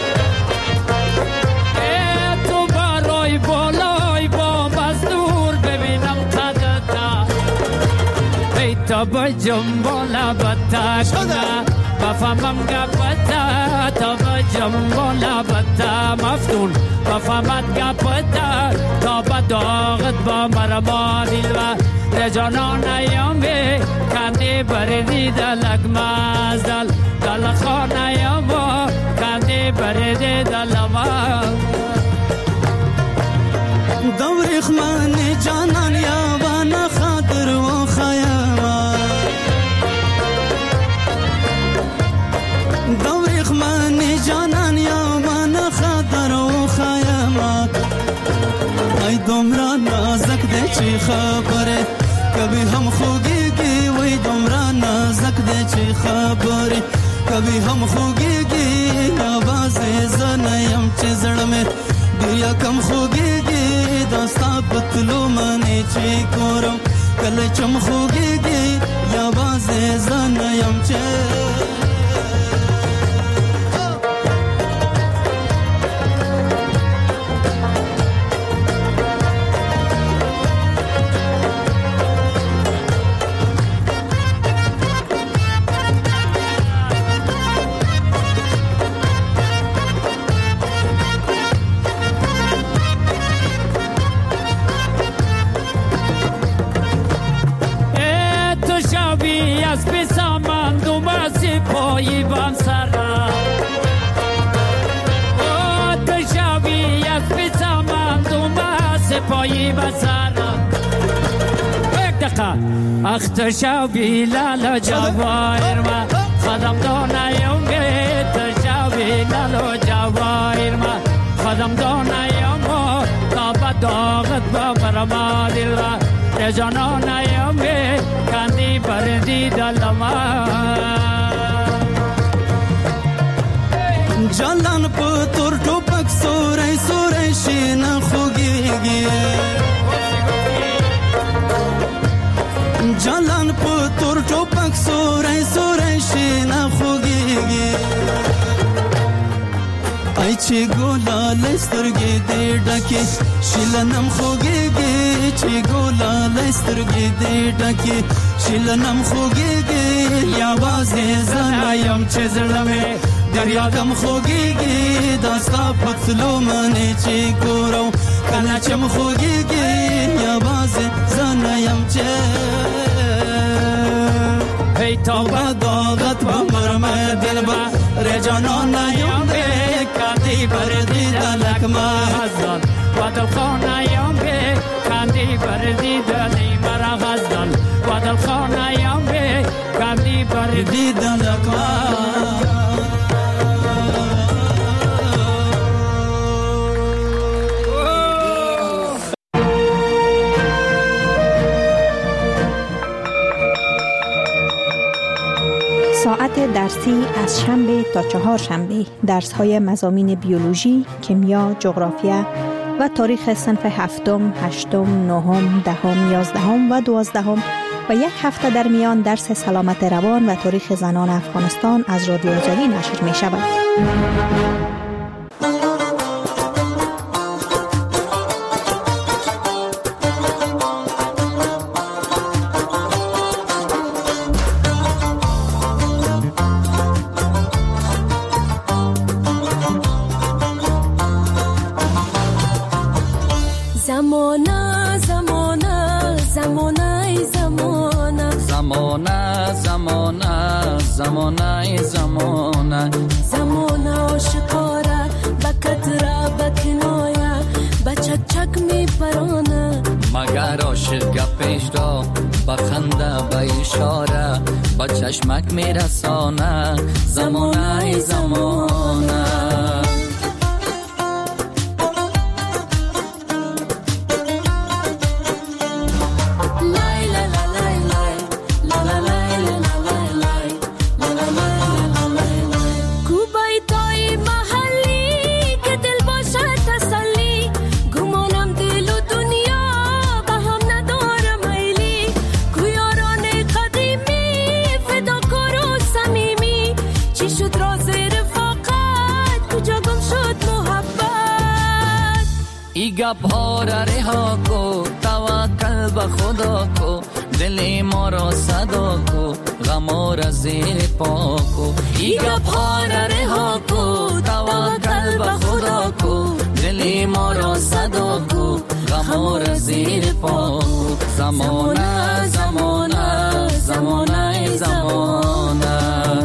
تو برای بالای بومب از دور ببینم خدتا ای تا بجم بالا بتا کنه بفهمم گپتا تا بجم بالا بتا مفتون بفهمت گپتا تا بداغت با مرما دل و رجانان ایامی کندی بریدی دلگ مازدل دل خان ایاما کندی بریدی دلما دوریخ من جانان یابان خاطر و خیاما دوریخ من جانان یابان خاطر و خیاما ای دمرا نازک ده چی خبره کبھی ہم خوگی گی وی دمرا نازک دے چی خبری کبھی ہم خوگی گی آواز زنیم چی زڑ میں دیا کم خوگی گی داستا پتلو منی چی کورم کل چم خوگی گی آواز زنیم چی پایی بسرم یک دقیقه اختشا بیلال جوایر ما خدم دانیم که تشا بیلال جوایر ما خدم دانیم تا بداغت ببرما دل را رجانانیم که کندی بردی دلما جلان پتر توپک سوره سوره شین خوگیگی جلان پتر توپک سوره سوره شین خوگیگی ای چی گلال سترگی دی ڈکی شیلنم خوگیگی چی گلال سترگی دی ڈکی شیلنم خوگیگی یا بازی زنایم چزرمه دریاگم خوگیگی داستا پتلو منی چی گورو کلچم خوگیگی یا بازی زنایم چه ای تا بداغت بمرمه دل با رجانانیم بی کندی بردی دلک مازدان و دل خانیم بی کندی بردی دلی مرا غزدان و دل خانیم بی کندی بردی دلک مازدان ساعت درسی از شنبه تا چهارشنبه درس‌های مضامین بیولوژی، کیمیا، جغرافیا و تاریخ صنف هفتم، هشتم، نهم، دهم، یازدهم و دوازدهم و یک هفته در میان درس سلامت روان و تاریخ زنان افغانستان از رادیو آزادی نشر می شود. زمانه آشکاره بکتره بکنایه بچچک می پرانه مگر عاشق گپش را بخنده به اشاره با چشمک می رسانه زمانه زمانه گپ ها را رها کو توکل به خدا کو دل ما را صدا کو غم را زیر پا کو ای گپ ها را رها کو توکل به خدا کو دل ما را صدا کو غم را زیر پا کو زمانه زمانه زمانه زمانه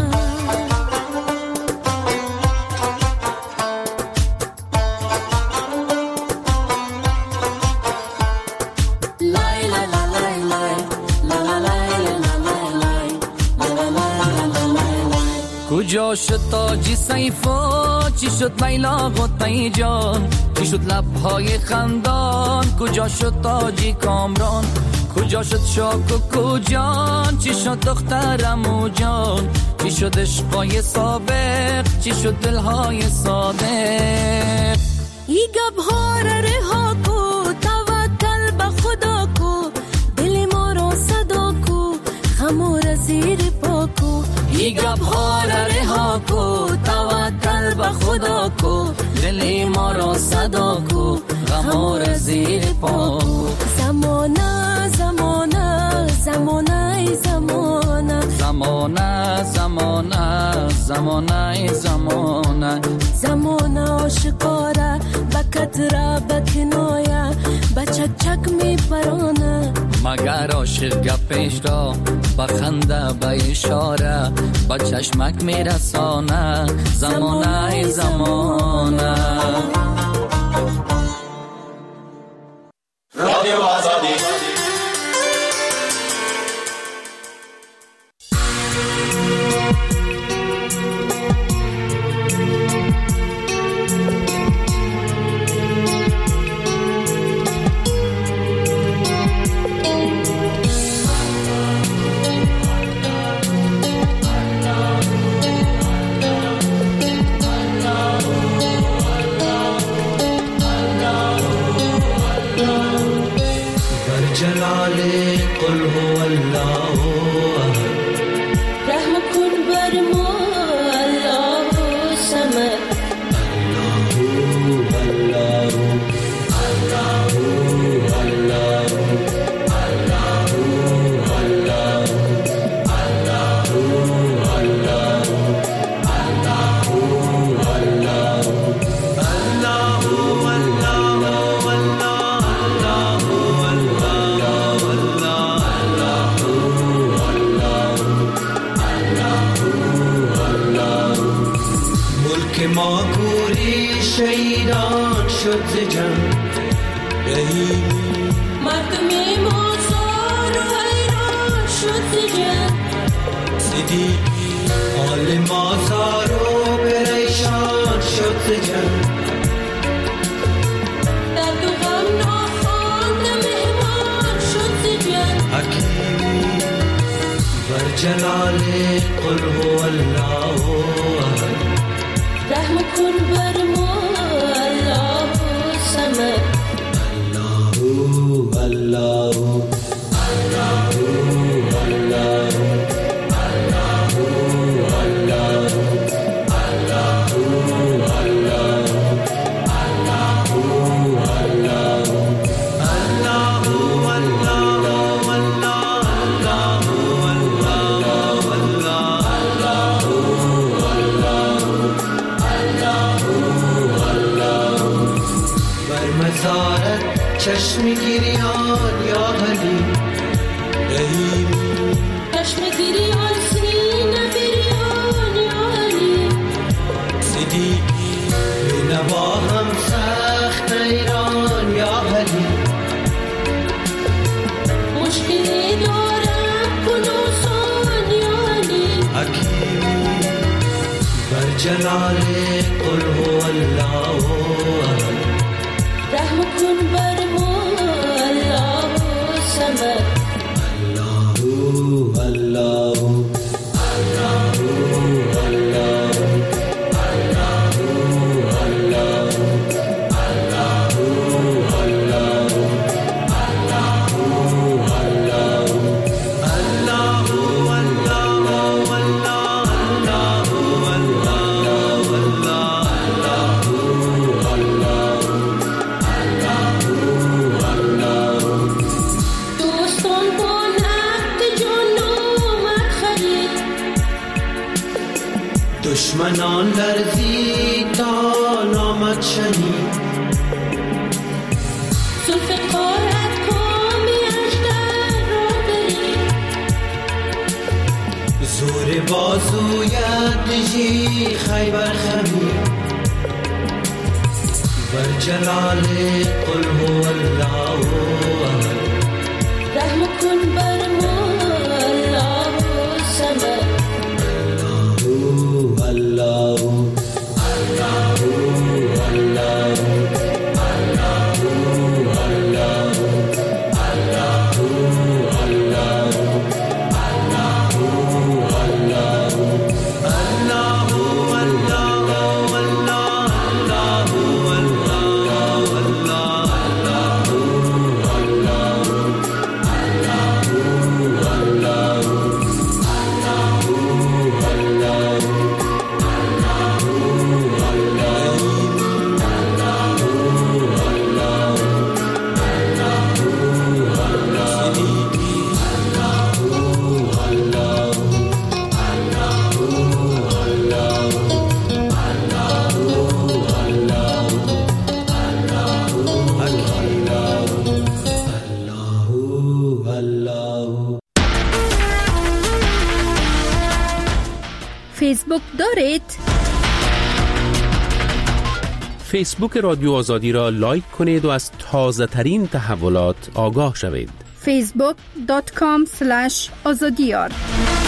کجا شد تاجی سیفا چی شد لیلا غطی جان چی شد لبهای خندان کجا شد تاجی کامران کجا شد شاک و کجان چی شد دخترمو جان چی شد عشقای سابق چی شد دلهای صادق ای گبها را رها کو توکل به خدا کو دل ما را صدا کو غم را زیر پا کو ای گبها را رها کو توکل به خدا کو دل ما را صدا کو غم را زیر پا کو زمانه زمانه زمانه زمانه زمانه زمانه زمانه زمانه زمانه آشکاره بکتره بکنایه بچچک می پرانه مگر عاشق گپش را بخنده به اشاره با چشمک می رسانه زمانه زمانه که ما گوری شیران شد ز جنگ مردم ما زار و حیران شد ز جنگ دیدی حال ما زار و پریشان شد ز جنگ درد و غم ناخوانده مهمان شد ز جنگ حکیمی بر جلال قل هو الله احد رحم کن بر ما الله صمد الله الله چشم گریان یا علی رحیم چشم گریان سینه بریان یا علی سیدی نوا هم سخت ایران یا علی مشکلی دارم کن آسان یا علی حکیمی بر جلال قل هو الله احد رحم کن بر ما الله صمد الله الله دشمنان لرزید تا نامت شنید زلف قارت کامی اژدر را برید زور بازویت دژی خیبر خمید بر جلال قل هو الله احد رحم کن بر ما الله صمد الله الله الله فیسبوک دارید؟ فیسبوک رادیو آزادی را لایک کنید و از تازه ترین تحولات آگاه شوید. facebook.com/azadiyar